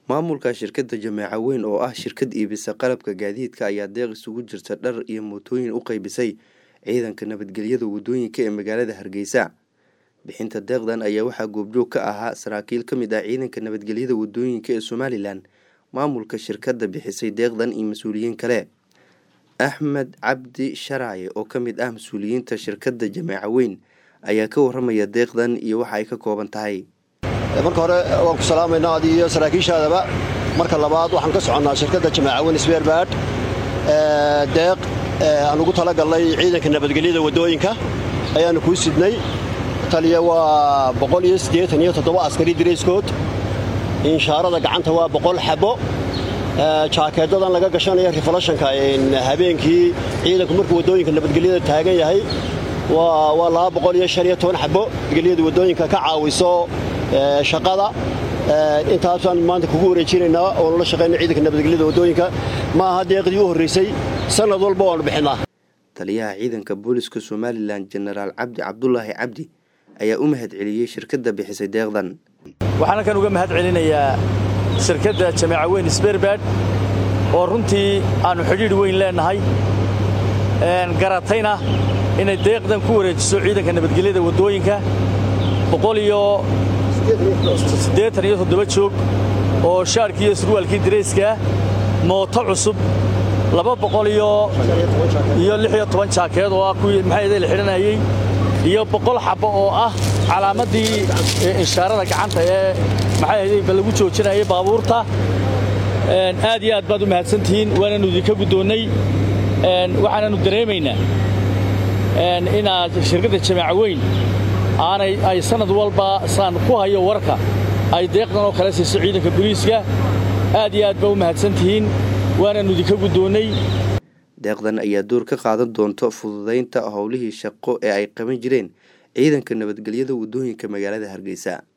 Maamulka shirkadda Jameeca Weyn oo ah shirkad iibisa qalabka gaadiidka ayaa deeq isugu jirta dhar iyo mootooyin u qaybisay ciidanka nabadgelyada wadooyinka ee magaalada Hargeysa. Bixinta deeqdan ayaa waxaa goobjoog ka ahaa saraakiil ka mid ah ciidanka nabadgelyada wadooyinka ee Somaliland. Maamulka shirkadda bixisay deeqdan iyo mas'uuliyiin kale. Axmed Cabdi Sharaaye oo ka mid ah mas'uuliyiinta shirkadda Jameeca Weyn ayaa ka waramaya deeqdan iyo waxa ay ka kooban tahay. marka hore waan ku salaamaynaa adiga saraakiishaadaba marka labaad waxaan ka soconnaa shirkadda Jameeca Weyn Spearbird deeq aan ugu talagalnay ciidanka nabadgelyada wadooyinka ayaanu ku sidnay taliya waa 187 askari direyskood inshaarada gacanta waa 100 xabo jaakeedadan laga gashanayo reflectionka habeenkii ciidanku markuu wadooyinka nabadgelyada taagan yahay waa 215 xabo nabadgelyada wadooyinka ka caawiso shaqada intaasaan maanta kugu wareejinaynaa oo la shaqeynaa ciidanka nabadgelyada wadooyinka ma aha deeqdii u horeysay sanad walba waanu bixinaa. Taliyaha ciidanka booliska Somaliland General Cabdi Cabdullaahi Cabdi ayaa u mahad celiyay shirkadda bixisay deeqdan. waxaan kan uga mahad celinayaa shirkadda Jameeca Weyn Spearbird oo runtii aanu xiriir weyn leenahay garatayna inay deeqdan ku wareejiso ciidanka nabadgelyada wadooyinka 187 joog oo shaarkii iyo surwaalkii direyska mooto cusub 216 jaakeed oo ah kuwii maxay la xiranayay iyo 100 xabo oo ah calaamadii inshaarada gacanta ee maxay lagu joojinayay baabuurta aad iyo aad baad u mahadsantihiin waana idinka gudoonay waxaanu dareemaynaa inaad shirkadda Jameeca Weyn ay sanad walba saan ku hayo warka ay deeqdan oo kala siiso ciidanka booliiska aad iyo aad baa u mahadsantihiin waana idinka gudoonay. Deeqdan ayaa door ka qaadan doonta fududeynta howlihii shaqo ee ay qaban jireen ciidanka nabadgelyada wadooyinka magaalada Hargeysa.